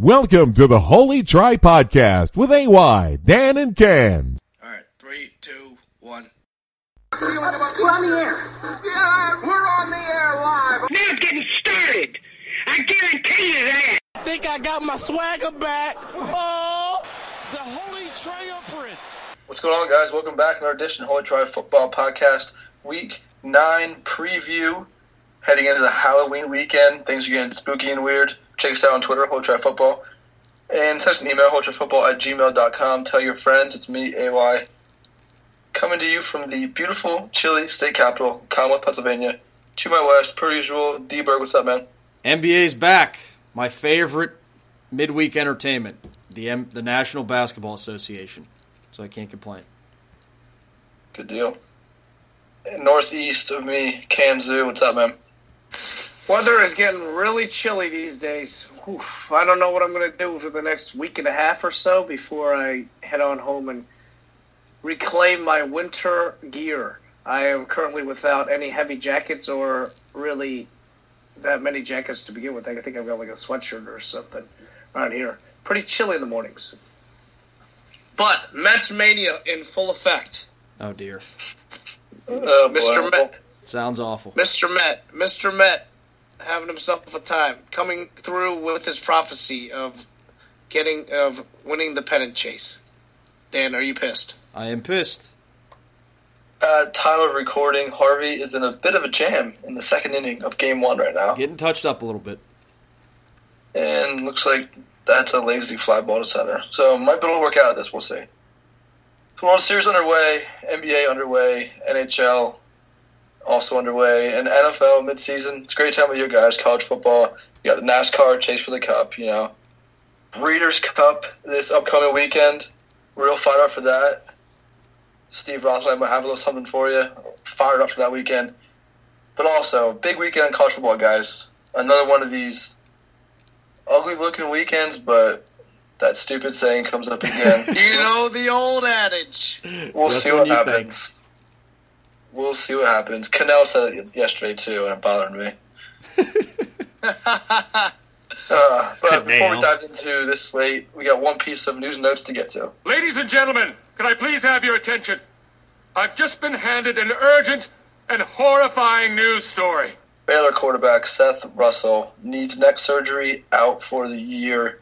Welcome to the Holy Try Podcast with AY, Dan, and Ken. All right, 3, 2, 1. We're on the air. Yeah, we're on the air live. Now it's getting started. I guarantee you that. I think I got my swagger back. Oh, the Holy Triumvirate. What's going on, guys? Welcome back to another edition of Holy Try Football Podcast, Week 9 preview. Heading into the Halloween weekend. Things are getting spooky and weird. Check us out on Twitter, Holy Try Football. And send us an email, holytryfootball@gmail.com. Tell your friends. It's me, AY. Coming to you from the beautiful, chilly state capital, Commonwealth, Pennsylvania. To my west, per usual, D-Berg, what's up, man? NBA's back. My favorite midweek entertainment, the National Basketball Association. So I can't complain. Good deal. Northeast of me, Kanzu, what's up, man? Weather is getting really chilly these days. Oof, I don't know what I'm going to do for the next week and a half or so before I head on home and reclaim my winter gear. I am currently without any heavy jackets or really that many jackets to begin with. I think I've got like a sweatshirt or something around here. Pretty chilly in the mornings. But Mets mania in full effect. Oh, dear. Mr. Met. Sounds awful. Mr. Met having himself a time, coming through with his prophecy of winning the pennant chase. Dan, are you pissed? I am pissed. Time of recording, Harvey is in a bit of a jam in the second inning of Game 1 right now. Getting touched up a little bit. And looks like that's a lazy fly ball to center. So might be able to work out of this, we'll see. So World Series underway, NBA underway, NHL also underway, and NFL midseason. It's a great time of year, guys. College football. You got the NASCAR chase for the cup, you know. Breeders' Cup this upcoming weekend. Real fired up for that. Steve Roth and I might have a little something for you. Fired up for that weekend. But also, big weekend in college football, guys. Another one of these ugly-looking weekends, but that stupid saying comes up again. You know the old adage. We'll see what happens. We'll see what happens. Cannell said it yesterday, too, and it bothered me. But before we dive into this slate, we got one piece of news and notes to get to. Ladies and gentlemen, can I please have your attention? I've just been handed an urgent and horrifying news story. Baylor quarterback Seth Russell needs neck surgery, out for the year.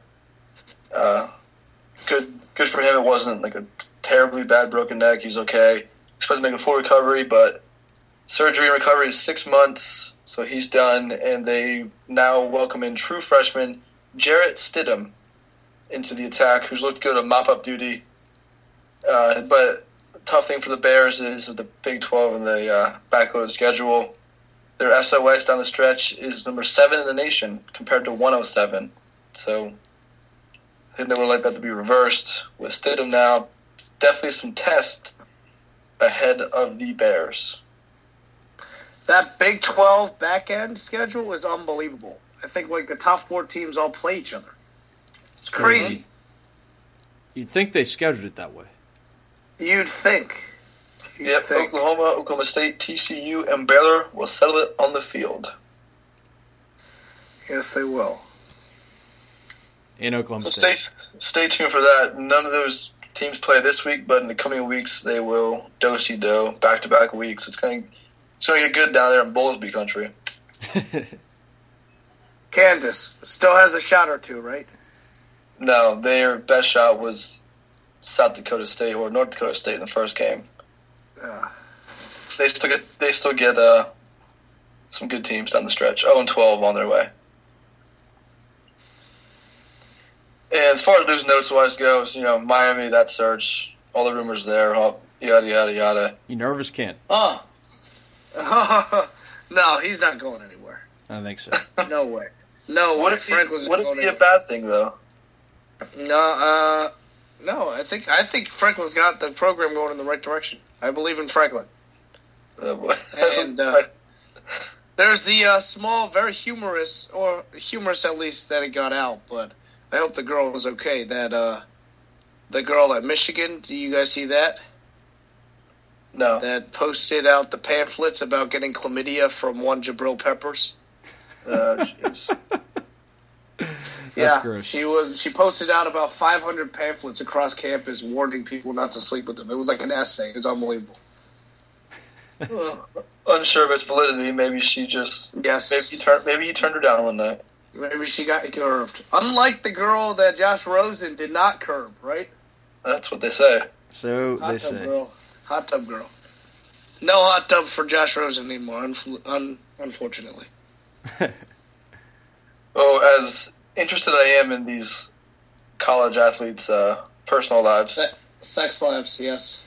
Good for him. It wasn't like a terribly bad broken neck. He's okay. Expect to make a full recovery, but surgery and recovery is 6 months, so he's done. And they now welcome in true freshman Jarrett Stidham into the attack, who's looked good at mop-up duty. But the tough thing for the Bears is the Big 12 and the backloaded schedule. Their SOS down the stretch is number 7 in the nation compared to 107. So I think they would like that to be reversed. With Stidham now, it's definitely some test ahead of the Bears. That Big 12 back-end schedule is unbelievable. I think like the top 4 teams all play each other. It's crazy. You'd think they scheduled it that way. You'd think. Oklahoma, Oklahoma State, TCU, and Baylor will settle it on the field. Yes, they will. In Oklahoma So State. stay tuned for that. None of those teams play this week, but in the coming weeks they will do back-to-back weeks. It's going to get good down there in Bowlesby country. Kansas still has a shot or two, right? No, their best shot was South Dakota State or North Dakota State in the first game. They still get some good teams down the stretch. 0-12 on their way. And as far as news and notes wise goes, you know, Miami, that search, all the rumors there, yada yada yada. You nervous, Kent? No, he's not going anywhere. I don't think so. No way. No way. Would it be a bad thing though? No, I think Franklin's got the program going in the right direction. I believe in Franklin. And there's the small, very humorous at least, that it got out, but I hope the girl was okay. That the girl at Michigan, do you guys see that? No. That posted out the pamphlets about getting chlamydia from one Jabril Peppers. Jeez. Yeah, gross. She posted out about 500 pamphlets across campus warning people not to sleep with them. It was like an essay. It was unbelievable. Unsure of its validity. Maybe she just maybe he turned her down one night. Maybe she got curved. Unlike the girl that Josh Rosen did not curve, right? That's what they say. So they say. Girl. Hot tub girl. No hot tub for Josh Rosen anymore, unfortunately. Oh, as interested I am in these college athletes' personal lives. Sex lives, yes.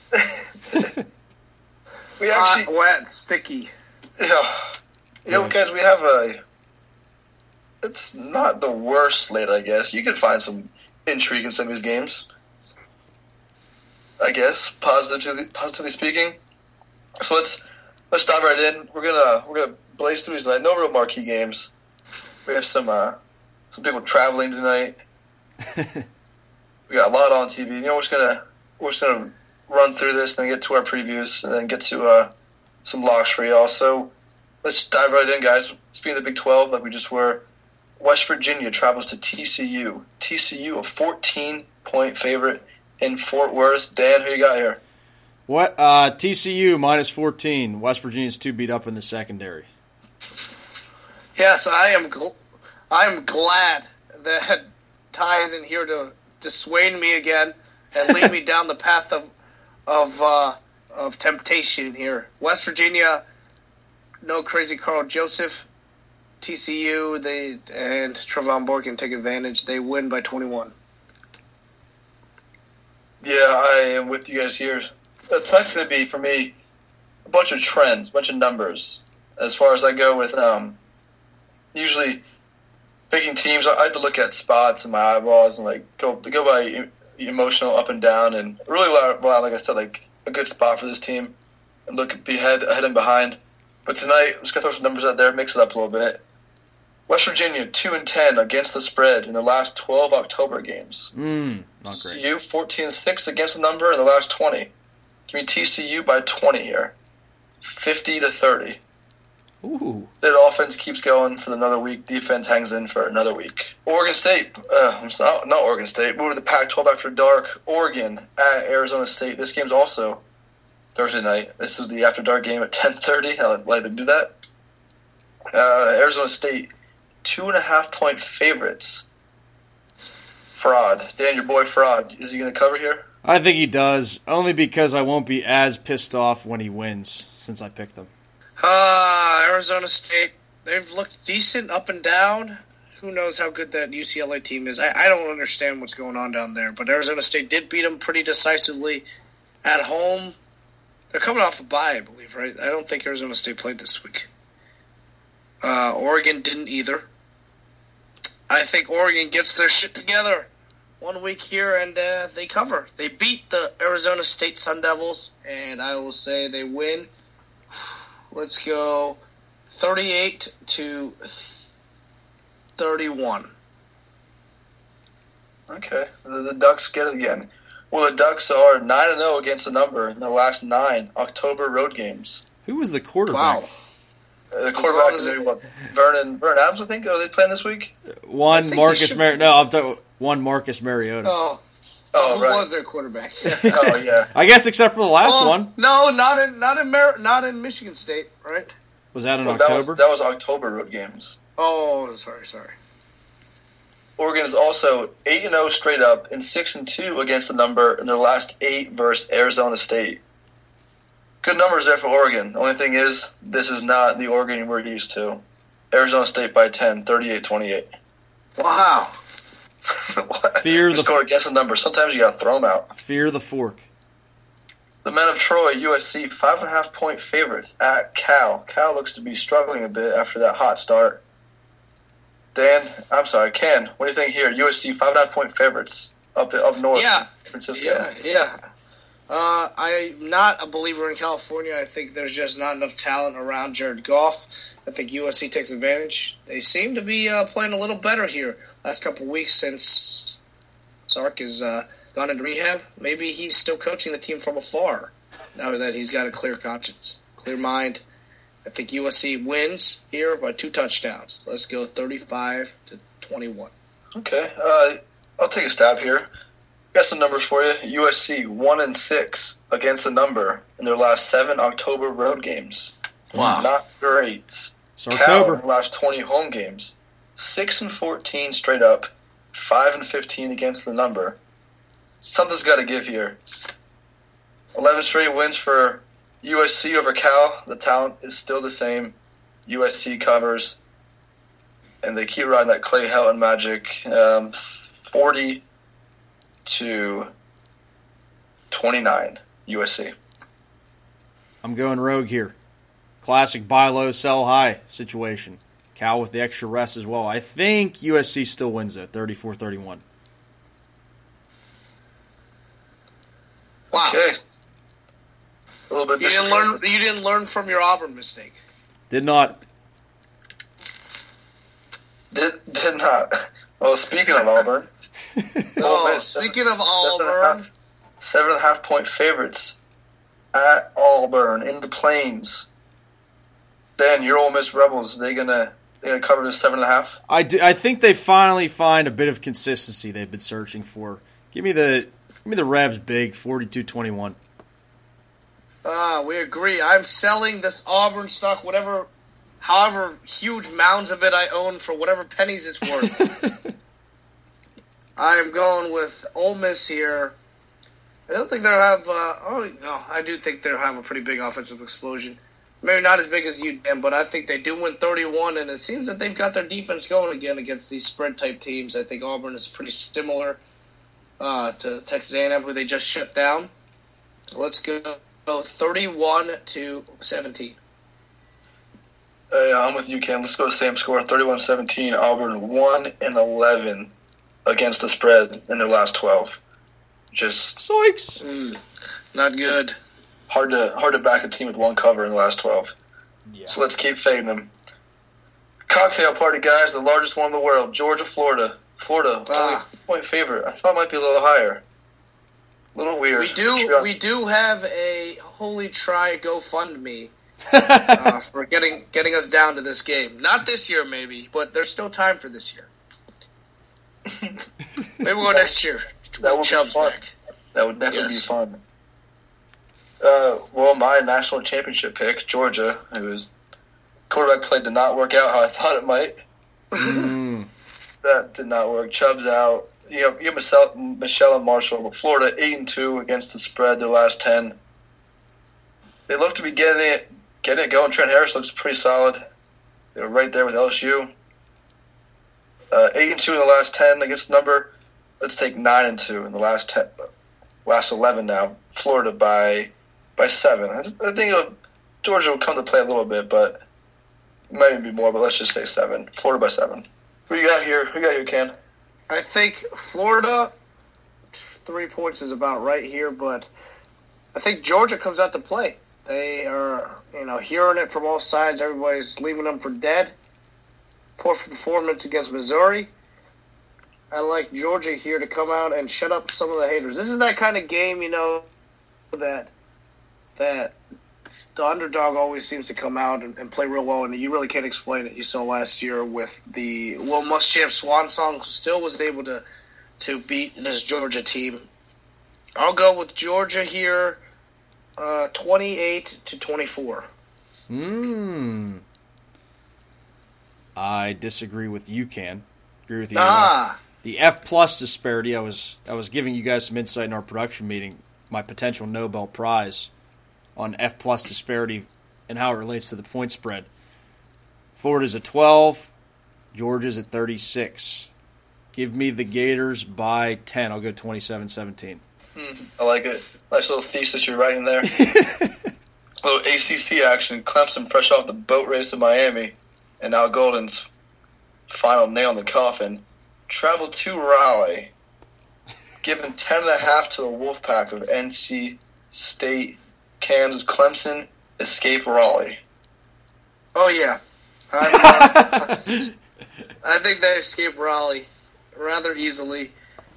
We actually hot, wet, sticky. Yeah. You know, guys, we have it's not the worst slate, I guess. You could find some intrigue in some of these games. I guess, positively speaking. So let's dive right in. We're gonna blaze through these tonight. No real marquee games. We have some people traveling tonight. We got a lot on TV. You know, we're just gonna run through this, then get to our previews, and then get to some locks for y'all. So let's dive right in, guys. Speaking of the Big 12, like we just were, West Virginia travels to TCU. TCU, a 14-point favorite in Fort Worth. Dan, who you got here? What TCU minus 14. West Virginia's too beat up in the secondary. Yes, I am glad that Ty isn't here to dissuade me again and lead me down the path of temptation here. West Virginia, no crazy Carl Joseph. TCU, and Trevon Boykin take advantage. They win by 21. Yeah, I am with you guys here. Tonight's going to be, for me, a bunch of trends, a bunch of numbers. As far as I go with usually picking teams, I have to look at spots in my eyeballs and like go by emotional up and down, and really, like I said, like a good spot for this team and be ahead and behind. But tonight, I'm just going to throw some numbers out there, mix it up a little bit. West Virginia 2-10 against the spread in the last 12 October games. Not great. TCU 14-6 against the number in the last 20. Give me TCU by 20 here, 50-30. Ooh. That offense keeps going for another week. Defense hangs in for another week. Oregon State, not Oregon State. Move to the Pac-12 after dark. Oregon at Arizona State. This game's also Thursday night. This is the after dark game at 10:30. I'd like to do that. Arizona State, 2.5-point favorites. Fraud. Dan, your boy Fraud. Is he going to cover here? I think he does, only because I won't be as pissed off when he wins, since I picked them. Arizona State, they've looked decent up and down. Who knows how good that UCLA team is. I don't understand what's going on down there, but Arizona State did beat them pretty decisively at home. They're coming off a bye, I believe, right? I don't think Arizona State played this week. Oregon didn't either. I think Oregon gets their shit together 1 week here, and they cover. They beat the Arizona State Sun Devils, and I will say they win. Let's go 38-31. Okay. The Ducks get it again. Well, the Ducks are 9-0 against the number in their last 9 October road games. Who was the quarterback? Wow. The quarterback is Vernon Adams, I think. Are they playing this week? One Marcus Mariota. No, I'm talking one Marcus Mariota. Oh, who right. was their quarterback? Oh, yeah. I guess except for the last one. No, not in Michigan State, right? Was that in October? That was October road games. Oh, sorry. Oregon is also 8-0 straight up and 6-2 against the number in their last 8 versus Arizona State. Good numbers there for Oregon. The only thing is, this is not the Oregon we're used to. Arizona State by 10, 38-28. Wow. Just going against the number. Sometimes you got to throw them out. Fear the fork. The men of Troy, USC, 5.5-point favorites at Cal. Cal looks to be struggling a bit after that hot start. Ken, what do you think here? USC, 5.5-point favorites up north. Yeah. Francisco. Yeah. I'm not a believer in California. I think there's just not enough talent around Jared Goff. I think USC takes advantage. They seem to be playing a little better here last couple of weeks since Sark has gone into rehab. Maybe he's still coaching the team from afar now that he's got a clear conscience, clear mind. I think USC wins here by 2 touchdowns. Let's go 35-21. Okay. I'll take a stab here. Got some numbers for you. USC 1-6 against the number in their last 7 October road games. Wow. Not great. It's Cal October. in the last 20 home games. 6-14 straight up. 5-15 against the number. Something's got to give here. 11 straight wins for USC over Cal. The talent is still the same. USC covers. And they keep riding that Clay Helton magic. 40-29 USC. I'm going rogue here. Classic buy low, sell high situation. Cal with the extra rest as well. I think USC still wins it, 34-31. Wow. Okay. A little bit You didn't learn from your Auburn mistake. Did not. Did not. Well, speaking of Auburn. Oh, speaking of Auburn. 7.5 point favorites at Auburn in the Plains. Dan, your Ole Miss Rebels, they gonna cover this 7.5? I think they finally find a bit of consistency they've been searching for. Give me the Rebs big, 42-21. We agree. I'm selling this Auburn stock, however huge mounds of it I own for whatever pennies it's worth. I'm going with Ole Miss here. I don't think they'll have. I do think they'll have a pretty big offensive explosion. Maybe not as big as you, Dan, but I think they do win 31, and it seems that they've got their defense going again against these spread-type teams. I think Auburn is pretty similar to Texas A&M, who they just shut down. Let's go 31-17. I'm with you, Ken. Let's go same score, 31-17. Auburn 1-11 against the spread in their last 12. Just Zoinks! Not good. It's hard to back a team with one cover in the last 12. Yeah. So let's keep fading them. Cocktail party, guys, the largest one in the world. Georgia, Florida. Florida, only 4-point favorite. I thought it might be a little higher. A little weird. We do have a Holy Try GoFundMe for getting us down to this game. Not this year, maybe, but there's still time for this year. Maybe we'll go next year. That would Chubb's be fun. back. That would definitely be fun. Well, my national championship pick, Georgia, whose quarterback play did not work out how I thought it might. That did not work. Chubb's out. You have Michelle and Marshall. Florida 8-2 against the spread their last 10. They look to be getting it going. Trent Harris looks pretty solid. They were right there with LSU. 8-2 in the last 10 against the number. Let's take 9-2 in the last 11 now. Florida by 7. I think Georgia will come to play a little bit, but it might even be more. But let's just say 7. Florida by 7. Who you got here? Ken? I think Florida 3 points is about right here, but I think Georgia comes out to play. They are, hearing it from all sides. Everybody's leaving them for dead. Poor performance against Missouri. I like Georgia here to come out and shut up some of the haters. This is that kind of game, that the underdog always seems to come out and play real well, and you really can't explain it. You saw last year with the Will Muschamp Swan Song, who still was able to beat this Georgia team. I'll go with Georgia here, 28-24. I disagree with you, Ken. Agree with you. The F+ disparity, I was giving you guys some insight in our production meeting, my potential Nobel Prize on F+ disparity and how it relates to the point spread. Florida's at 12, Georgia's at 36. Give me the Gators by 10. I'll go 27-17. I like it. Nice little thesis you're writing there. Little ACC action. Clemson fresh off the boat race in Miami, and now Golden's final nail in the coffin. Travel to Raleigh, given 10.5 to the Wolfpack of NC State, Kansas. Clemson escape Raleigh. Oh, yeah. I think they escape Raleigh rather easily.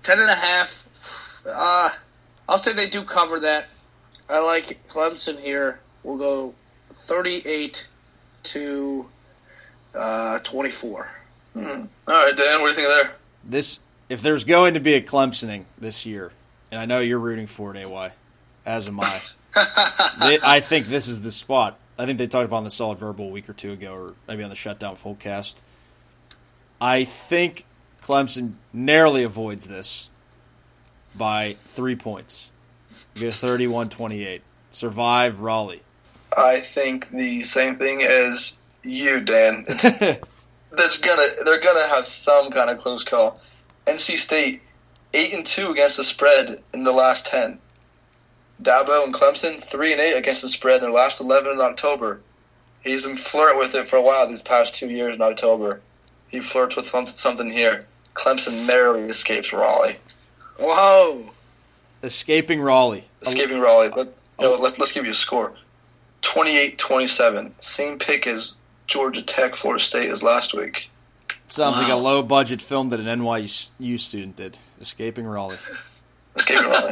10.5. I'll say they do cover that. I like Clemson here. We'll go 38-24. All right, Dan, what do you think there? if there's going to be a Clemsoning this year, and I know you're rooting for it, AY, as am I, I think this is the spot. I think they talked about it on the Solid Verbal a week or two ago, or maybe on the Shutdown Fullcast. I think Clemson narrowly avoids this by 3 points. You get 31-28. Survive Raleigh. I think the same thing as you, Dan. They're gonna have some kind of close call. NC State 8-2 against the spread in the last 10. Dabo and Clemson 3-8 against the spread in their last 11 in October. He's been flirting with it for a while these past 2 years in October. He flirts with something here. Clemson narrowly escapes Raleigh. Whoa! Escaping Raleigh. Escaping Raleigh. Let's give you a score. 28-27. Same pick as Georgia Tech, Florida State as last week. Sounds like a low-budget film that an NYU student did. Escaping Raleigh. Escaping Raleigh.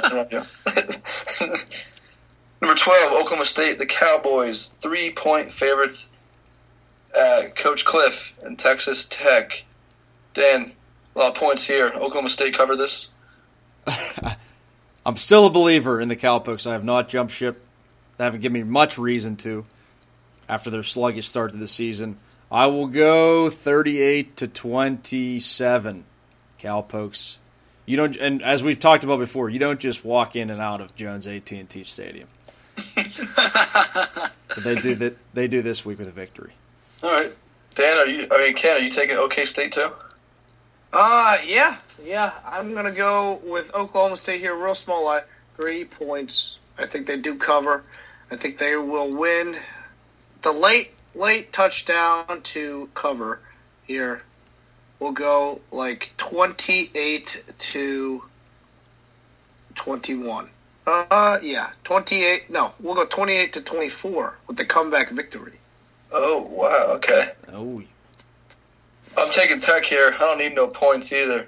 Number 12, Oklahoma State. The Cowboys, 3-point favorites. Coach Cliff and Texas Tech. Dan, a lot of points here. Oklahoma State covered this. I'm still a believer in the Cowpokes. I have not jumped ship. They haven't given me much reason to after their sluggish start to the season. I will go 38-27. Cowpokes. You don't, and as we've talked about before, you don't just walk in and out of Jones AT&T Stadium. But they do this week with a victory. All right, Dan. Ken, are you taking OK State too? Yeah. I'm gonna go with Oklahoma State here. Real small line, 3 points. I think they do cover. I think they will win. The late touchdown to cover here. We'll go like 28-21. 28. No, we'll go 28-24 with the comeback victory. Oh wow! Okay. Oh. I'm taking Tech here. I don't need no points either.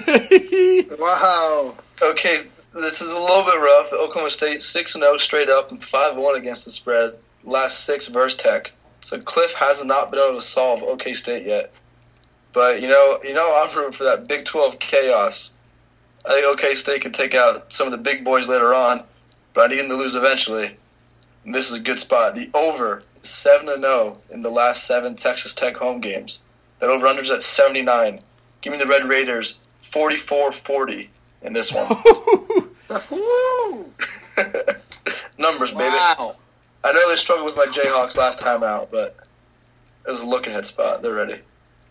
Wow. Okay, this is a little bit rough. Oklahoma State 6-0 straight up and 5-1 against the spread. Last 6 versus Tech. So Cliff has not been able to solve OK State yet. But you know, I'm rooting for that Big 12 chaos. I think OK State can take out some of the big boys later on, but I need them to lose eventually. And this is a good spot. The over is 7-0 in the last 7 Texas Tech home games. That over-under's at 79. Give me the Red Raiders 44-40 in this one. Numbers, baby. Wow. I know they struggled with my Jayhawks last time out, but it was a look-ahead spot. They're ready.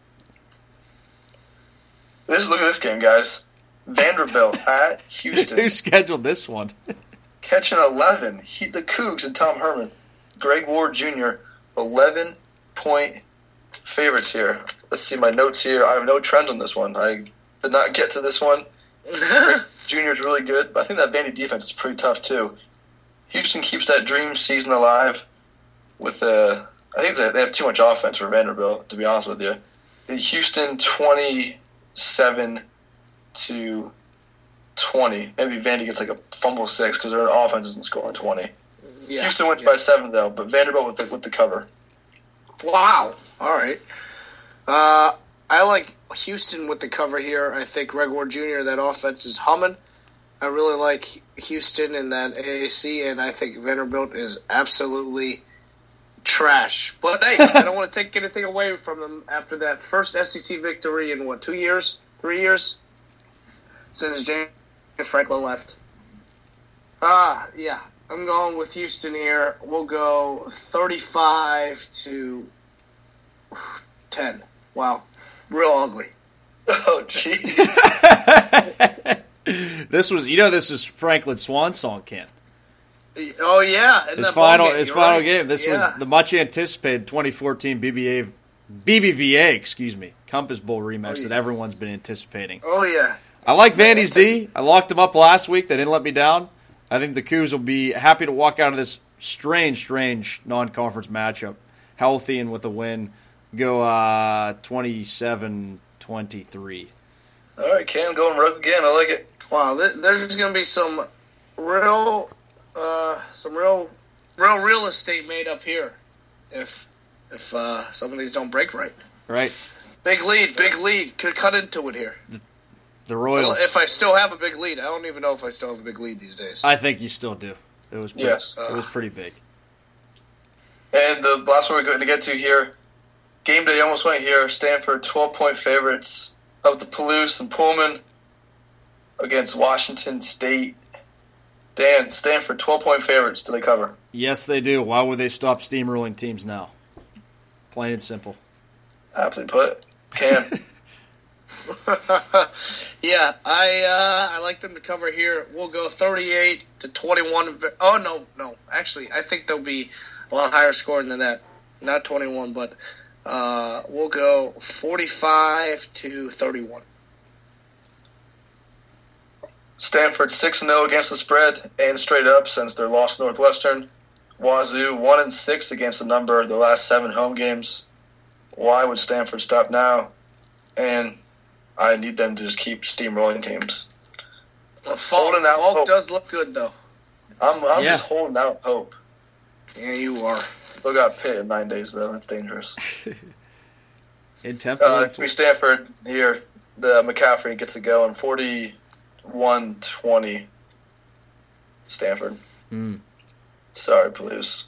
Look at this game, guys. Vanderbilt at Houston. Who scheduled this one? Catching 11. The Cougs and Tom Herman. Greg Ward Jr., 11-point favorites here. Let's see my notes here. I have no trend on this one. I did not get to this one. Jr. is really good, but I think that Vandy defense is pretty tough too. Houston keeps that dream season alive with I think they have too much offense for Vanderbilt, to be honest with you. Houston 27-20. Maybe Vandy gets like a fumble 6 because their offense isn't scoring 20. Yeah, Houston wins by 7 though, but Vanderbilt with the cover. Wow. All right. I like Houston with the cover here. I think Greg Ward Jr., that offense is humming. I really like Houston in that AAC, and I think Vanderbilt is absolutely trash. But, hey, I don't want to take anything away from them after that first SEC victory in, 2 years? 3 years? Since James Franklin left. Yeah. I'm going with Houston here. We'll go 35-10. Wow. Real ugly. Oh, jeez. This is Franklin's swan song, Ken. Oh, yeah. His final game. This was the much anticipated 2014 BBVA, Compass Bowl rematch that everyone's been anticipating. Oh, yeah. I like Vandy's D. I locked them up last week. They didn't let me down. I think the Cougs will be happy to walk out of this strange non-conference matchup healthy and with a win. Go 27-23. All right, Cam, going rogue again. I like it. Wow, there's going to be some real estate made up here if some of these don't break right. Right. Big lead. Could cut into it here. The Royals. If I still have a big lead. I don't even know if I still have a big lead these days. I think you still do. It was pretty, Yes. It was pretty big. And the last one we're going to get to here, game day almost went here. Stanford 12-point favorites of the Palouse and Pullman against Washington State. Dan, Stanford 12-point favorites. Do they cover? Yes, they do. Why would they stop steamrolling teams now? Plain and simple. Aptly put. Can. Yeah, I like them to cover here. We'll go 38-21. Oh, no. Actually, I think they'll be a lot higher scoring than that. Not 21, but we'll go 45-31. Stanford 6-0 against the spread and straight up since their loss to Northwestern. Wazoo 1-6 against the number of their last 7 home games. Why would Stanford stop now? And I need them to just keep steamrolling teams. Falk does look good, though. I'm just holding out hope. Yeah, you are. Still got Pitt in 9 days, though. That's dangerous. In Temple. For Stanford here, the McCaffrey gets it going. 41-20 Stanford. Sorry, Palouse.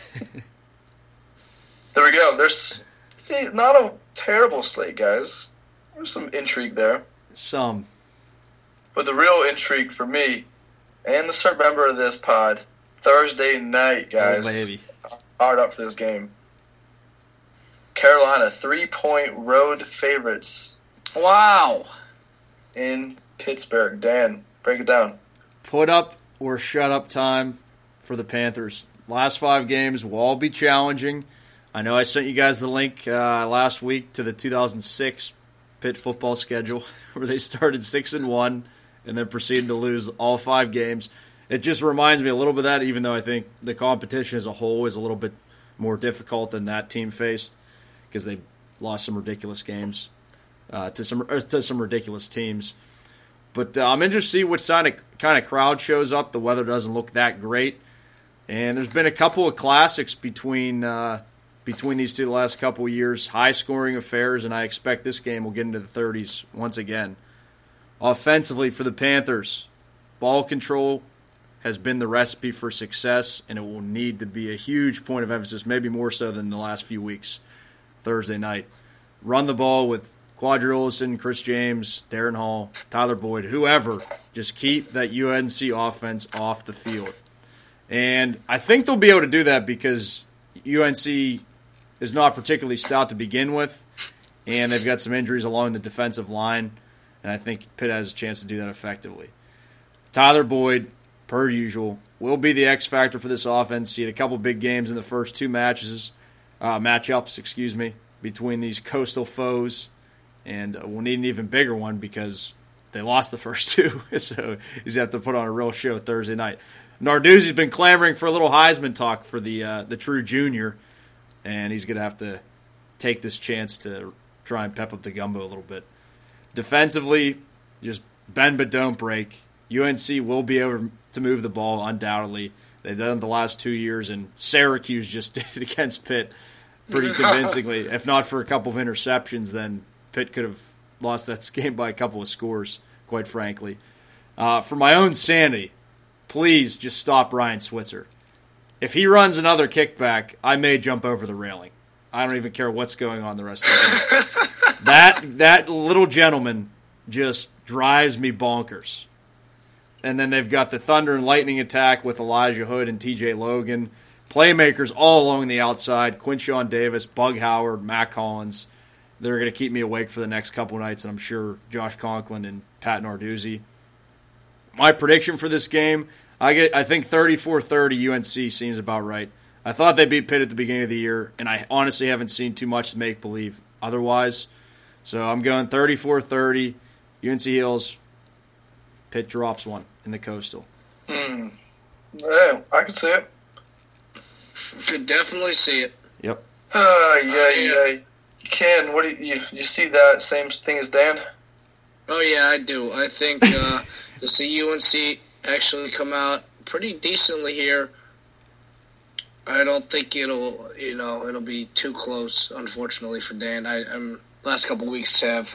There we go. There's not a terrible slate, guys. There's some intrigue there. Some. But the real intrigue for me, and the certain member of this pod, Thursday night, guys. Oh, baby. Hard up for this game. Carolina, 3-point road favorites. Wow. In Pittsburgh. Dan, break it down. Put up or shut up time for the Panthers. Last 5 games will all be challenging. I know I sent you guys the link last week to the 2006 Pitt football schedule where they started 6-1 and then proceeded to lose all 5 games. It just reminds me a little bit of that, even though I think the competition as a whole is a little bit more difficult than that team faced because they lost some ridiculous games to some ridiculous teams. But I'm interested to see what kind of crowd shows up. The weather doesn't look that great. And there's been a couple of classics between these two the last couple of years, high-scoring affairs, and I expect this game will get into the 30s once again. Offensively for the Panthers, ball control has been the recipe for success, and it will need to be a huge point of emphasis, maybe more so than the last few weeks, Thursday night. Run the ball with Quadrillison, Chris James, Darren Hall, Tyler Boyd, whoever. Just keep that UNC offense off the field. And I think they'll be able to do that because UNC is not particularly stout to begin with, and they've got some injuries along the defensive line, and I think Pitt has a chance to do that effectively. Tyler Boyd, per usual, will be the X factor for this offense. He had a couple big games in the first 2 matchups, between these coastal foes, and we'll need an even bigger one because they lost the first 2, so he's going to have to put on a real show Thursday night. Narduzzi's been clamoring for a little Heisman talk for the true junior, and he's going to have to take this chance to try and pep up the gumbo a little bit. Defensively, just bend but don't break. UNC will be able to move the ball undoubtedly. They've done it the last 2 years, and Syracuse just did it against Pitt pretty convincingly. If not for a couple of interceptions, then Pitt could have lost that game by a couple of scores, quite frankly. For my own sanity, please just stop Ryan Switzer. If he runs another kickback, I may jump over the railing. I don't even care what's going on the rest of the game. That little gentleman just drives me bonkers. And then they've got the thunder and lightning attack with Elijah Hood and TJ Logan. Playmakers all along the outside. Quinshawn Davis, Bug Howard, Matt Collins. They're going to keep me awake for the next couple of nights, and I'm sure Josh Conklin and Pat Narduzzi. My prediction for this game, I think 34-30 UNC seems about right. I thought they beat Pitt at the beginning of the year, and I honestly haven't seen too much to make believe otherwise. So I'm going 34-30, UNC Hills. Pitt drops one in the Coastal. Yeah, I can see it. Could definitely see it. Yep. Yeah. Ken, what do you see that same thing as Dan? Oh yeah, I do. I think to see UNC actually come out pretty decently here. I don't think it'll be too close, unfortunately for Dan. Last couple of weeks have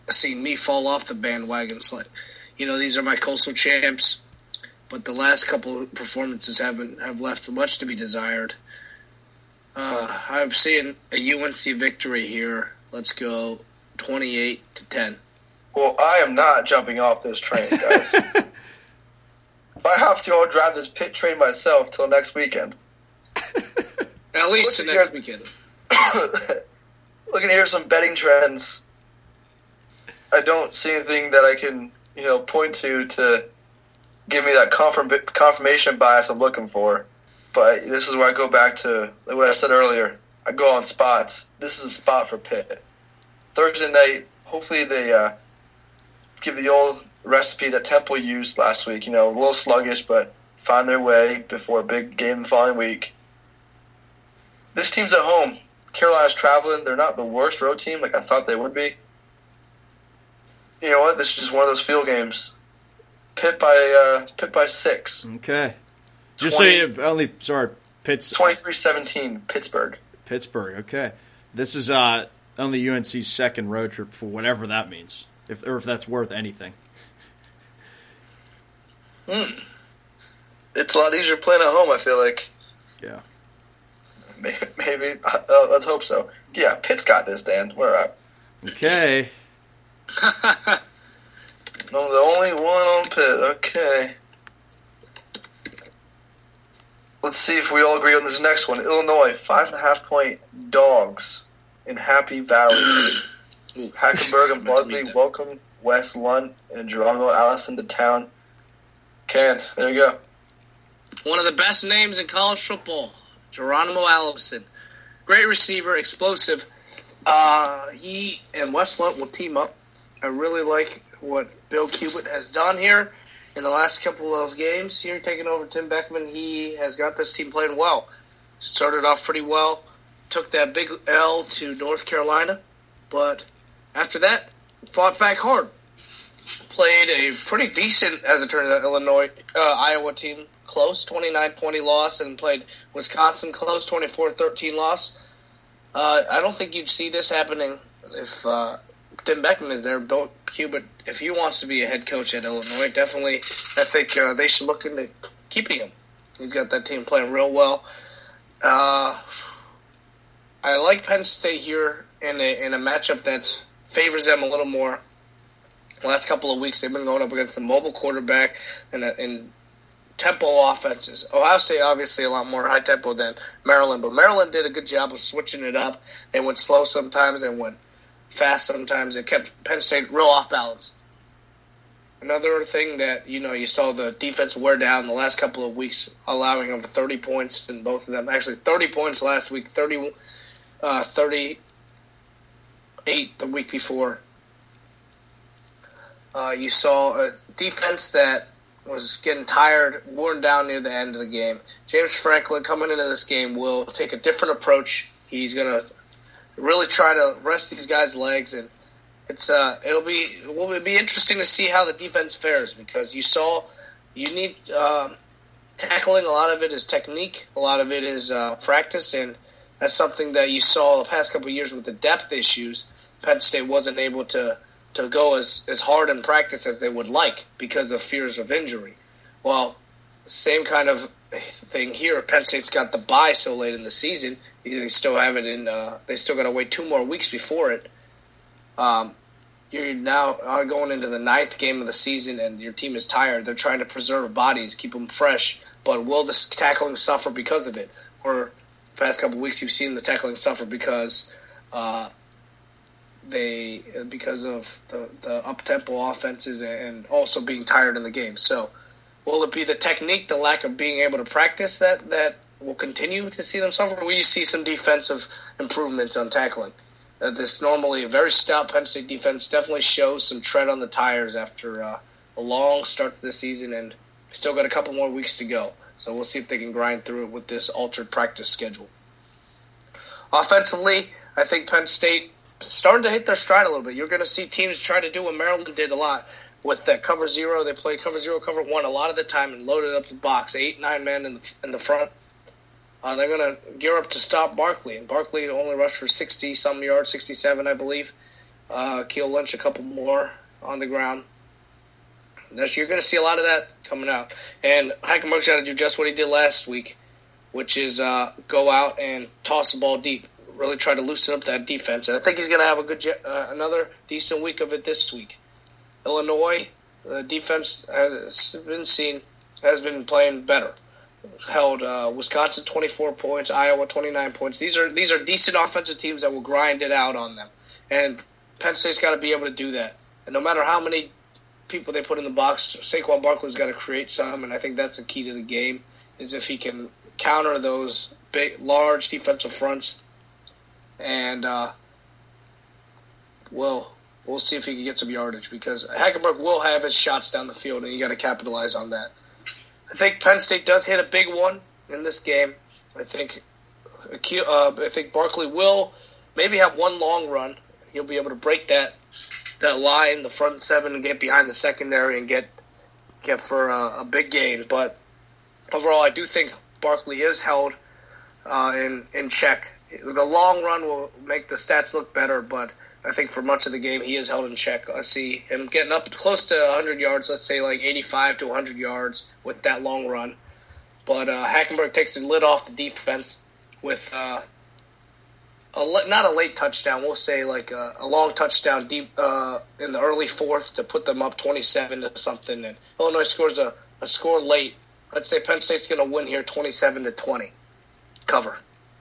seen me fall off the bandwagon. These are my Coastal champs, but the last couple of performances have left much to be desired. I'm seeing a UNC victory here. Let's go 28-10. Well, I am not jumping off this train, guys. If I have to, I'll drive this pit train myself till next weekend. At least the next weekend. Looking here, some betting trends. I don't see anything that I can, point to give me that confirmation bias I'm looking for. But this is where I go back to what I said earlier. I go on spots. This is a spot for Pitt. Thursday night, hopefully they give the old recipe that Temple used last week. A little sluggish, but find their way before a big game the following week. This team's at home. Carolina's traveling. They're not the worst road team like I thought they would be. You know what? This is just one of those field games. Pitt by 6. Okay. Just say Pitt's 23-17, Pittsburgh. Pittsburgh. Okay. This is only UNC's second road trip for whatever that means, if that's worth anything. It's a lot easier playing at home, I feel like. Yeah. Maybe. Let's hope so. Yeah, Pitt's got this, Dan. We're up. Okay. I'm the only one on Pitt. Okay. Let's see if we all agree on this next one. Illinois, 5.5-point dogs in Happy Valley. Hackenberg and Barkley welcome Wes Lund and Geronimo Allison to town. There you go. One of the best names in college football, Geronimo Allison. Great receiver, explosive. He and Wes Lund will team up. I really like what Bill Cubit has done here in the last couple of games. Here, taking over Tim Beckman, he has got this team playing well. Started off pretty well, took that big L to North Carolina, but after that, fought back hard. Played a pretty decent, as it turns out, Iowa team, close, 29-20 loss, and played Wisconsin close, 24-13 loss. I don't think you'd see this happening if Tim Beckman is there. Bill Cubit, if he wants to be a head coach at Illinois, definitely, I think they should look into keeping him. He's got that team playing real well. I like Penn State here in a matchup that favors them a little more. The last couple of weeks, they've been going up against the mobile quarterback and tempo offenses. Ohio State, obviously, a lot more high tempo than Maryland, but Maryland did a good job of switching it up. They went slow sometimes and went fast sometimes. It kept Penn State real off balance. Another thing that, you saw the defense wear down the last couple of weeks, allowing over 30 points in both of them. Actually, 30 points last week, 38 the week before. You saw a defense that was getting tired, worn down near the end of the game. James Franklin coming into this game will take a different approach. He's going to really try to rest these guys' legs, and it'll be interesting to see how the defense fares, because you need tackling. A lot of it is technique, a lot of it is practice, and that's something that you saw the past couple of years with the depth issues. Penn State wasn't able to go as hard in practice as they would like because of fears of injury. Well, same kind of thing here. Penn State's got the bye so late in the season. They still have it in. They still got to wait 2 more weeks before it. You're now going into the 9th game of the season, and your team is tired. They're trying to preserve bodies, keep them fresh. But will the tackling suffer because of it? Or the past couple of weeks, you've seen the tackling suffer because of the up-tempo offenses and also being tired in the game. So will it be the technique, the lack of being able to practice that will continue to see them suffer? Or will you see some defensive improvements on tackling? This normally a very stout Penn State defense definitely shows some tread on the tires after a long start to the season, and still got a couple more weeks to go. So we'll see if they can grind through it with this altered practice schedule. Offensively, I think Penn State starting to hit their stride a little bit. You're going to see teams try to do what Maryland did a lot with that cover 0. They played cover 0, cover 1 a lot of the time and loaded up the box, 8-9 men in the front. They're going to gear up to stop Barkley, and Barkley only rushed for 60-some yards, 67, I believe. Keel Lynch a couple more on the ground. You're going to see a lot of that coming out. And Hackenberg's got to do just what he did last week, which is go out and toss the ball deep, really try to loosen up that defense. And I think he's going to have a good another decent week of it this week. Illinois, the defense has been playing better. Held Wisconsin 24 points, Iowa 29 points. These are decent offensive teams that will grind it out on them. And Penn State's got to be able to do that. And no matter how many people they put in the box, Saquon Barkley's got to create some, and I think that's the key to the game, is if he can counter those big, large defensive fronts. And we'll see if he can get some yardage, because Hackenberg will have his shots down the field, and you got to capitalize on that. I think Penn State does hit a big one in this game. I think Barkley will maybe have one long run. He'll be able to break that line, the front seven, and get behind the secondary and get for a big gain. But overall, I do think Barkley is held in check. The long run will make the stats look better, but I think for much of the game, he is held in check. I see him getting up close to 100 yards, let's say like 85 to 100 yards with that long run. But Hackenberg takes the lid off the defense with not a late touchdown. We'll say like a long touchdown deep in the early fourth to put them up 27 to something. And Illinois scores a score late. Let's say Penn State's going to win here 27-20. Cover.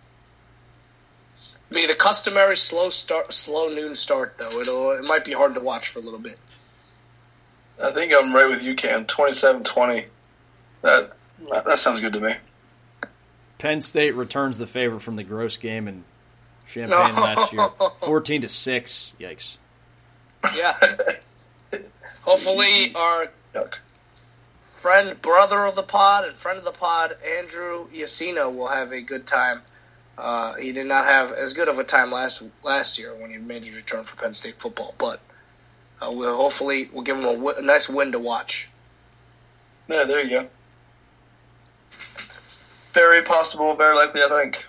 Be the customary slow noon start, though. It might be hard to watch for a little bit. I think I'm right with you, Cam. 27-20. That sounds good to me. Penn State returns the favor from the gross game in Champaign last year. 14-6. Yikes. Yeah. Hopefully our brother of the pod and friend of the pod, Andrew Yacino, will have a good time. He did not have as good of a time last year when he made his return for Penn State football, but we'll give him a nice win to watch. Yeah, there you go. Very possible, very likely, I think.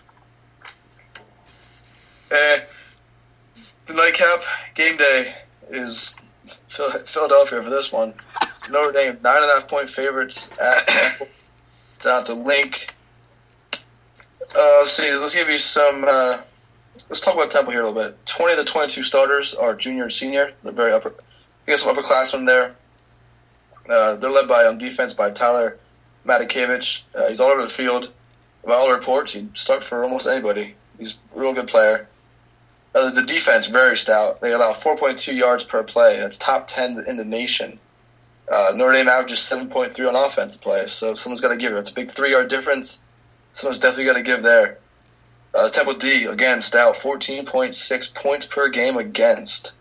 The nightcap game day is Philadelphia for this one. Notre Dame, 9.5-point favorites at down at the link. Let's see. Let's give you some. Let's talk about Temple here a little bit. 20 of the 22 starters are junior and senior. They're very some upperclassmen there. They're led by on defense by Tyler Matakevich. He's all over the field. By all reports, he'd start for almost anybody. He's a real good player. The defense very stout. They allow 4.2 yards per play. That's top 10 in the nation. Notre Dame averages 7.3 on offensive plays. So someone's got to give it. It's a big 3-yard difference. Someone's definitely got to give there. Temple D, again, stout, 14.6 points per game against.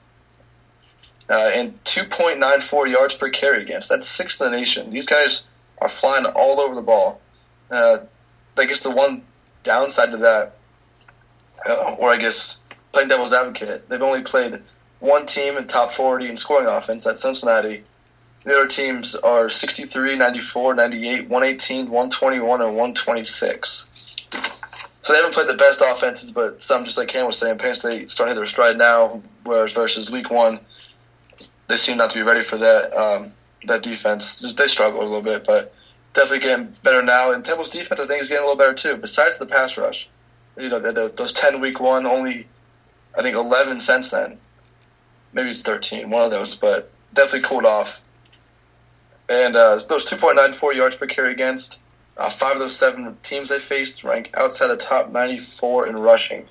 And 2.94 yards per carry against. That's 6th in the nation. These guys are flying all over the ball. I guess the one downside to that, or I guess playing devil's advocate, they've only played one team in top 40 in scoring offense, that's Cincinnati. The other teams are 63, 94, 98, 118, 121, and 126. So they haven't played the best offenses, but some, just like Cam was saying, Penn State starting to hit their stride now, whereas versus week one, they seem not to be ready for that defense. They struggle a little bit, but definitely getting better now. And Temple's defense, I think, is getting a little better too. Besides the pass rush, those 10 week one, only I think 11 since then. Maybe it's 13, one of those, but definitely cooled off. And those 2.94 yards per carry against, 5 of those 7 teams they faced rank outside the top 94 in rushing.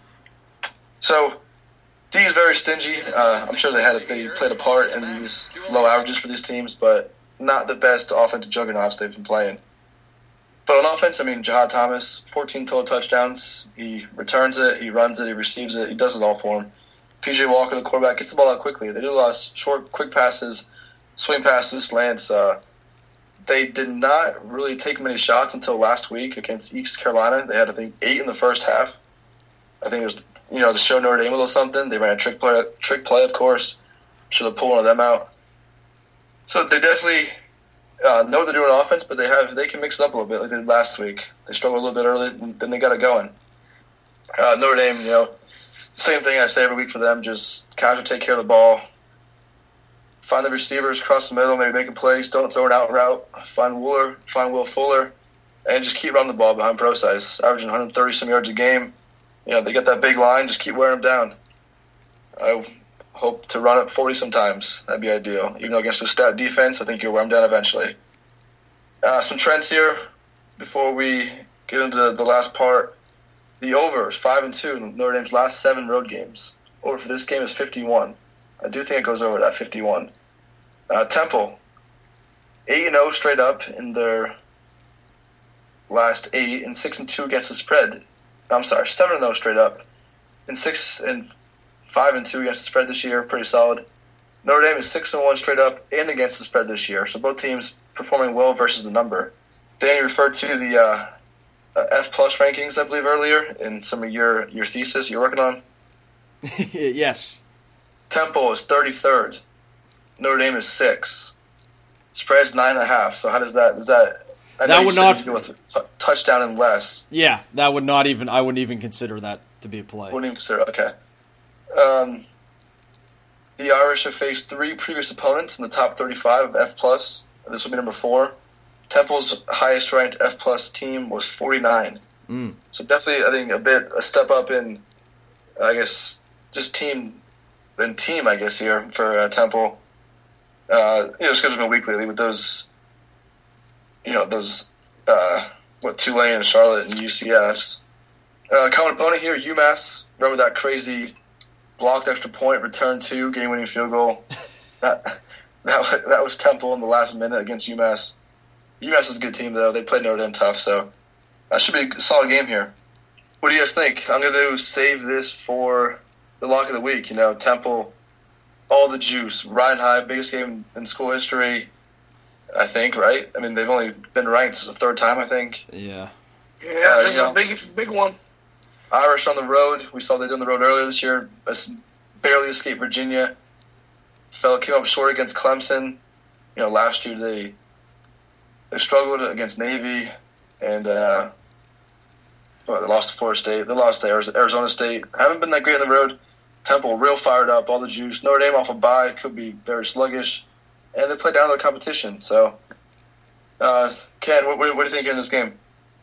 So D is very stingy. I'm sure they played a part in these low averages for these teams, but not the best offensive juggernauts they've been playing. But on offense, Jahad Thomas, 14 total touchdowns. He returns it, he runs it, he receives it, he does it all for him. P.J. Walker, the quarterback, gets the ball out quickly. They do a lot of short, quick passes, swing passes, slants. They did not really take many shots until last week against East Carolina. They had, I think, 8 in the first half. I think it was, to show Notre Dame a little something. They ran a trick play, of course. Should have pulled one of them out. So they definitely know they're doing offense, but they can mix it up a little bit like they did last week. They struggled a little bit early, then they got it going. Notre Dame, Same thing I say every week for them. Just casual take care of the ball. Find the receivers across the middle, maybe make a play. Don't throw an out route. Find Will Fuller, and just keep running the ball behind Procise, averaging 130-some yards a game. They got that big line. Just keep wearing them down. I hope to run it 40 sometimes. That'd be ideal. Even though against the stout defense, I think you'll wear them down eventually. Some trends here before we get into the last part. The over is 5-2 in Notre Dame's last 7 road games. Over for this game is 51. I do think it goes over that 51. Temple, 8-0 straight up in their last 8, and 6-2 against the spread. I'm sorry, 7-0 straight up, and 5-2 against the spread this year. Pretty solid. Notre Dame is 6-1 straight up and against the spread this year. So both teams performing well versus the number. Danny referred to the F+ rankings, I believe, earlier in some of your thesis you're working on. Yes. Temple is 33rd. Notre Dame is 6. Spread's 9.5. So how does that? That would not with touchdown and less. Yeah, that would not even. I wouldn't even consider that to be a play. Wouldn't even consider. Okay. The Irish have faced 3 previous opponents in the top 35 of F+. This will be number 4. Temple's highest ranked F+ team was 49. So definitely, I think a step up in, I guess, just team, I guess, here for Temple. Schedule's been weak lately with those, Tulane and Charlotte and UCFs. Common opponent here, UMass. Remember that crazy blocked extra point, return 2, game-winning field goal? that was Temple in the last minute against UMass. UMass is a good team, though. They played Notre Dame tough, so that should be a solid game here. What do you guys think? I'm going to save this for the lock of the week. Temple, all the juice. Ryan High, biggest game in school history, I think, right? I mean, they've only been ranked the 3rd time, I think. Yeah. Yeah, big one. Irish on the road. We saw they did on the road earlier this year. Barely escaped Virginia. Came up short against Clemson. Last year they struggled against Navy, and they lost to Florida State. They lost to Arizona State. Haven't been that great on the road. Temple real fired up, all the juice. Notre Dame off a bye, could be very sluggish, and they play down their competition. So, Ken, what do you think in this game?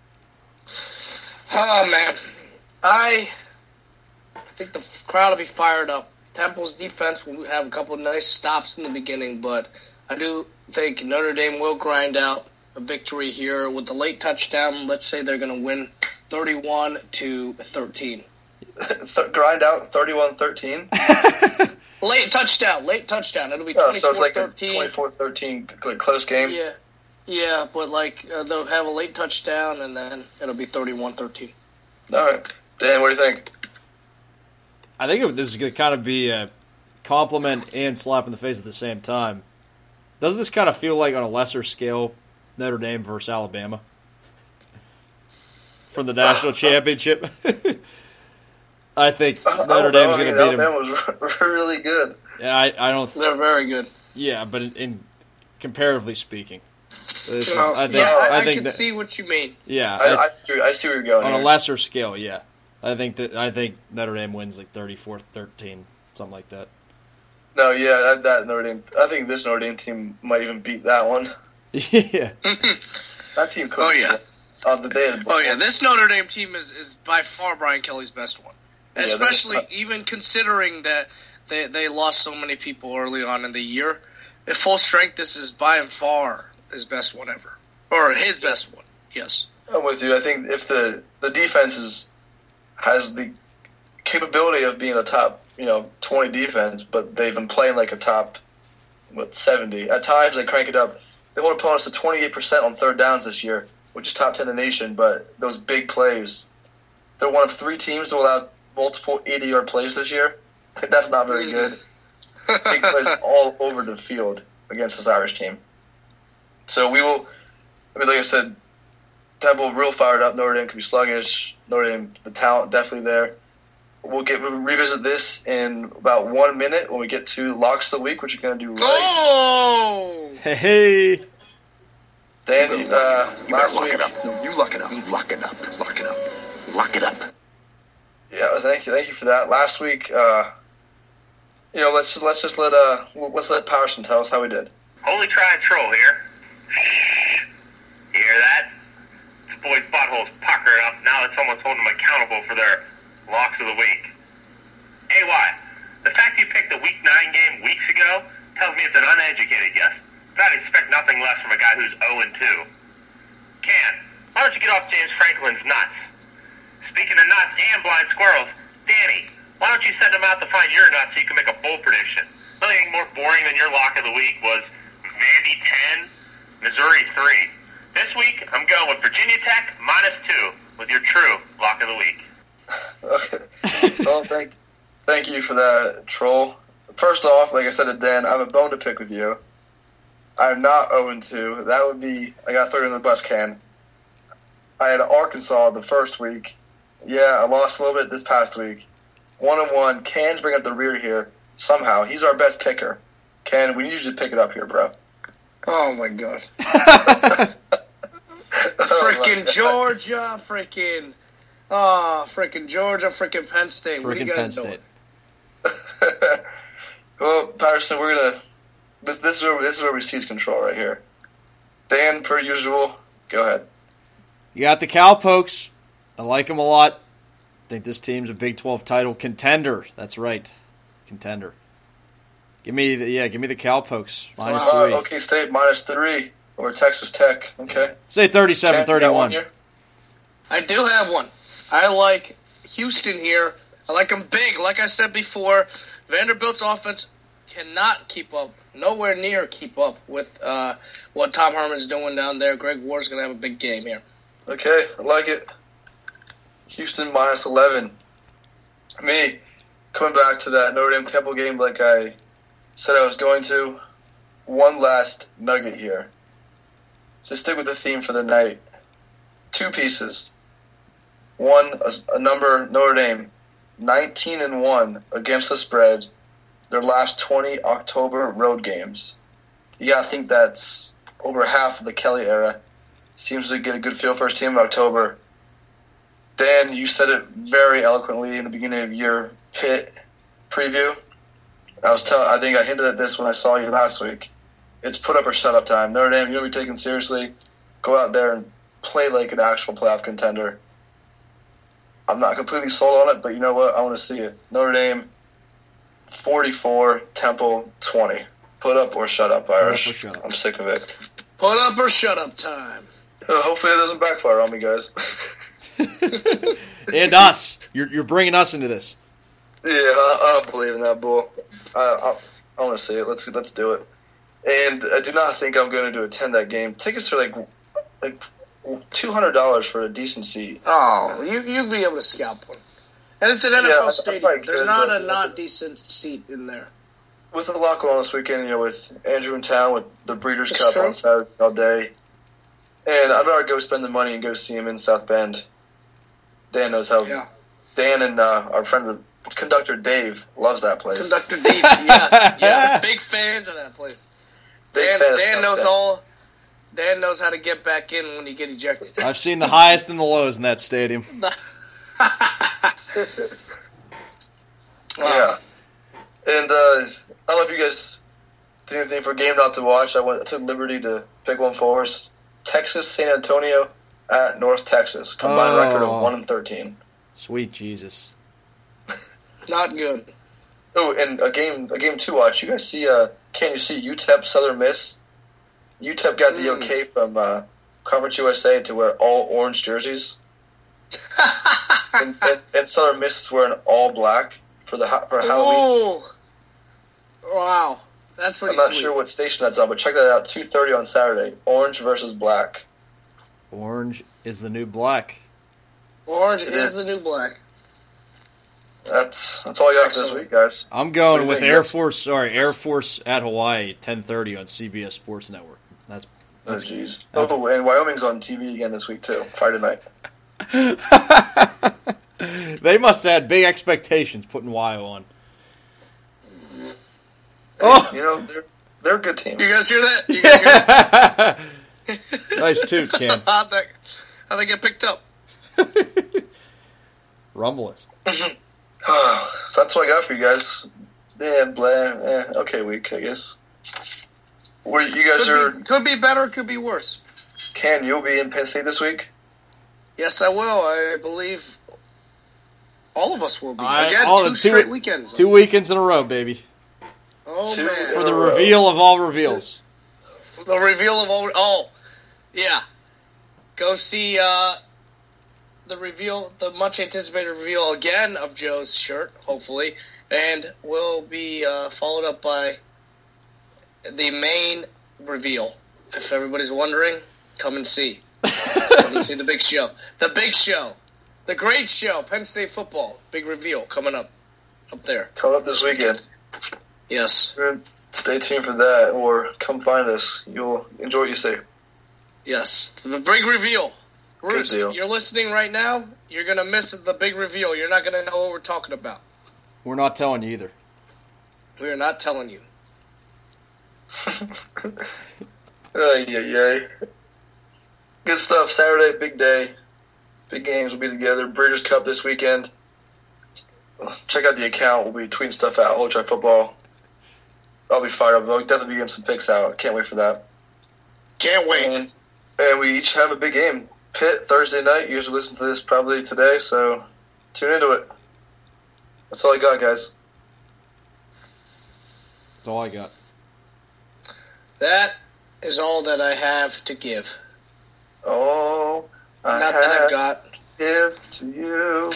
Oh man, I think the crowd will be fired up. Temple's defense will have a couple of nice stops in the beginning, but I do think Notre Dame will grind out a victory here with the late touchdown. Let's say they're going to win 31-13. Grind out 31-13? Late touchdown. It'll be 24-13. So it's like a 24-13 close game? Yeah, but they'll have a late touchdown, and then it'll be 31-13. All right. Dan, what do you think? I think this is going to kind of be a compliment and slap in the face at the same time. Doesn't this kind of feel like, on a lesser scale, Notre Dame versus Alabama? From the national championship? I think Notre Dame's going to beat them. Alabama was really good. Yeah, I don't. They're very good. Yeah, but in comparatively speaking, I can see what you mean. Yeah, I see where you're going. On a lesser scale, yeah, I think Notre Dame wins like 34-13, something like that. No, yeah, that Notre Dame. I think this Notre Dame team might even beat that one. Yeah, that team could. Oh yeah. On the day. This Notre Dame team is by far Brian Kelly's best one. Especially even considering that they lost so many people early on in the year. At full strength, this is by and far his best one ever. Or his best one, yes. I'm with you. I think if the defense has the capability of being a top 20 defense, but they've been playing like a top 70. At times they crank it up. They hold opponents to 28% on 3rd downs this year, which is top 10 in the nation, but those big plays, they're one of 3 teams to allow multiple 80-yard plays this year. That's not very good. Big plays all over the field against this Irish team. So we will, like I said, Temple real fired up. Notre Dame can be sluggish. Notre Dame, the talent definitely there. We'll revisit this in about 1 minute when we get to Locks of the Week, which you're going to do right. Oh! Hey! Dan, last week. No, you lock it up. Lock it up. Lock it up. Lock it up. Yeah, thank you for that. Last week, let's let Patterson tell us how we did. Holy Try and Troll here. You hear that? This boy's butthole's puckered up now that someone's holding them accountable for their locks of the week. AY, the fact you picked the Week 9 game weeks ago tells me it's an uneducated guess. But I'd expect nothing less from a guy who's 0-2. Ken, why don't you get off James Franklin's nuts? Speaking of nuts and blind squirrels, Danny, why don't you send him out to find your nuts so you can make a bold prediction? The only thing more boring than your lock of the week was Vandy 10, Missouri 3. This week, I'm going with Virginia Tech -2 with your true lock of the week. Okay. Well, thank you for that, Troll. First off, like I said to Dan, I have a bone to pick with you. I'm not 0-2. That would be, I got thrown in the bus can. I had Arkansas the first week. Yeah, I lost a little bit this past week. 1-1. Can's bring up the rear here. Somehow. He's our best picker. Can, we need you to pick it up here, bro. Oh, my God. Freaking Georgia, freaking Georgia, freaking Penn State. What are you guys doing? Well, Patterson, we're gonna. This is where we seize control right here. Dan, per usual, go ahead. You got the Cowpokes. I like them a lot. I think this team's a Big 12 title contender. That's right, contender. Give me the Cowpokes -3. OK State -3 or Texas Tech. Okay. Say 37-31. I do have one. I like Houston here. I like them big. Like I said before, Vanderbilt's offense cannot keep up, nowhere near keep up with what Tom Herman's doing down there. Greg Ward's going to have a big game here. Okay, I like it. Houston -11. Me, coming back to that Notre Dame Temple game like I said I was going to, one last nugget here. To stick with the theme for the night. 2 pieces. One, a number, Notre Dame, 19-1 against the spread, their last 20 October road games. You got to think that's over half of the Kelly era. Seems to get a good feel for his team in October. Dan, you said it very eloquently in the beginning of your Pitt preview. I think I hinted at this when I saw you last week. It's put up or shut up time. Notre Dame, you're going to be taken seriously. Go out there and play like an actual playoff contender. I'm not completely sold on it, but you know what? I want to see it. Notre Dame, 44, Temple, 20. Put up or shut up, Irish. I'm sick of it. Put up or shut up time. Hopefully it doesn't backfire on me, guys. And us. You're bringing us into this. Yeah, I don't believe in that bull. I want to see it. Let's do it. And I do not think I'm going to attend that game. Tickets are like $200 for a decent seat. Oh, you'd be able to scalp one. And it's an NFL stadium. There's not a not decent seat in there. With a lot going on this weekend, with Andrew in town, with the Breeders' Cup on Saturday all day. And I'd rather go spend the money and go see him in South Bend. Dan knows how. Yeah. Dan and our friend, Conductor Dave, loves that place. Conductor Dave, yeah. Big fans of that place. Dan knows how to get back in when you get ejected. I've seen the highest and the lows in that stadium. Yeah. And I don't know if you guys did anything for Game Not to Watch. I took liberty to pick one for us. Texas, San Antonio at North Texas. Combined record of 1-13. Sweet Jesus. Not good. Oh, and a game to watch. You guys see, can you see UTEP Southern Miss? UTEP got the okay from Conference USA to wear all orange jerseys. and Southern Miss is wearing all black for Halloween. Oh, wow. That's pretty I'm not sure what station that's on, but check that out. 2:30 on Saturday. Orange versus black. Orange is the new black. Orange is the new black. That's all I got for this week, guys. I'm going with Air Force at Hawaii, 10:30 on CBS Sports Network. That's jeez. Oh, and Wyoming's on TV again this week too, Friday night. They must have had big expectations putting Wyo on. Hey, they're a good team. You guys hear that? Nice toot, Cam. How'd they get picked up? Rumble it. So that's what I got for you guys. Yeah, blah. Okay week, I guess. Where you guys could be better, could be worse. Ken, you'll be in Penn State this week? Yes, I will. I believe all of us will be. Again, two straight weekends. 2 weekends in a row, baby. Oh, man. For the reveal of all reveals. The reveal of all... Oh, yeah. Go see the reveal, the much-anticipated reveal again of Joe's shirt, hopefully. And will be followed up by the main reveal. If everybody's wondering, come and see. Come and see the big show. The big show. The great show. Penn State football. Big reveal coming up there. Coming up this weekend. Yes. Stay tuned for that, or come find us. You'll enjoy what you see. Yes. The big reveal. Good deal. You're listening right now. You're going to miss the big reveal. You're not going to know what we're talking about. We're not telling you either. We are not telling you. Good stuff. Saturday, big day. Big games will be together. Breeders' Cup this weekend. Check out the account. We'll be tweeting stuff out. Holy Try Football. I'll be fired up. I'll definitely be getting some picks out. Can't wait for that. Can't wait. And we each have a big game. Pitt, Thursday night. You guys are listening to this probably today, so tune into it. That's all I got, guys. That's all I got. That is all that I have to give. Oh, not that I've got. Give to you.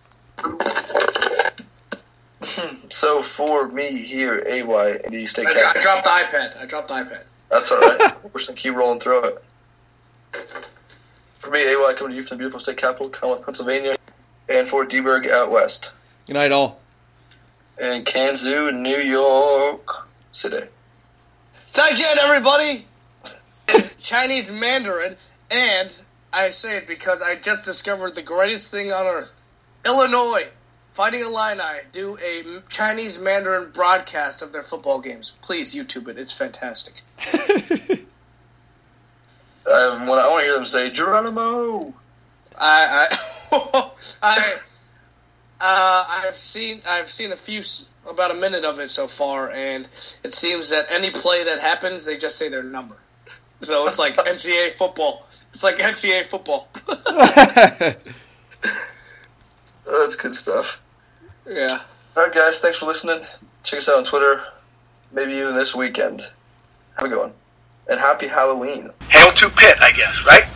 So for me here, AY, the state I dropped the iPad. That's all right. We're just going to keep rolling through it. For me, AY, coming to you from the beautiful state capital, Commonwealth, Pennsylvania, and for D-Berg out west. Good night, all. And Kanzu, New York City. 再见, everybody! It's Chinese Mandarin, and I say it because I just discovered the greatest thing on earth. Illinois, Fighting Illini, do a Chinese Mandarin broadcast of their football games. Please YouTube it. It's fantastic. I want to hear them say, Geronimo! I've seen a few, about a minute of it so far, and it seems that any play that happens, they just say their number. So it's like NCAA football. It's like NCAA football. That's good stuff. Yeah. All right, guys. Thanks for listening. Check us out on Twitter. Maybe even this weekend. Have a good one. And happy Halloween. Hail to Pitt, I guess, right?